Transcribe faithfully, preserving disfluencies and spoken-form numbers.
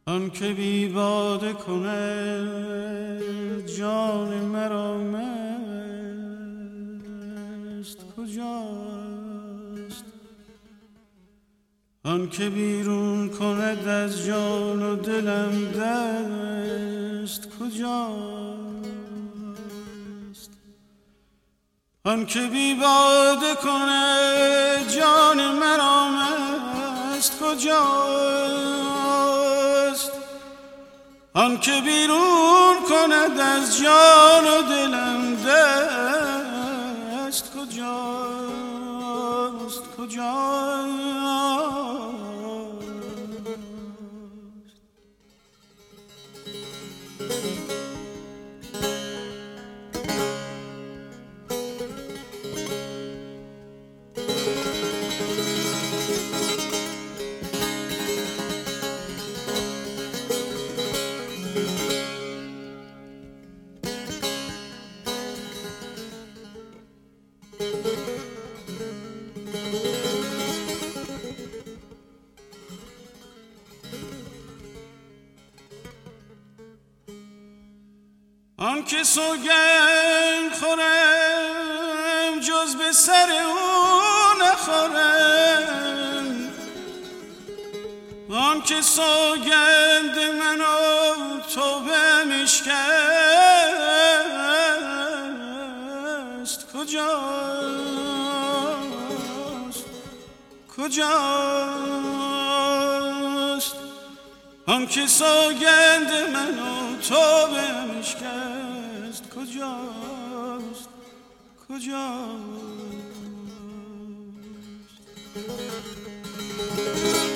آن که بی باده کنه جان مرا مست کجاست؟ آن که بیرون کند از جان و دلم دست کجاست؟ آن که بی باده کنه جان مرا مست کجاست؟ آن که بیرون کند از جان و دلم دست کجاست؟ کجاست؟ آن که سوگند خورم جز به سر او نخورم، آن که سوگند من و توبه مشکست کجاست؟ کجاست؟ آن که سوگند من و توبه مشکست کجاست؟ کجاست؟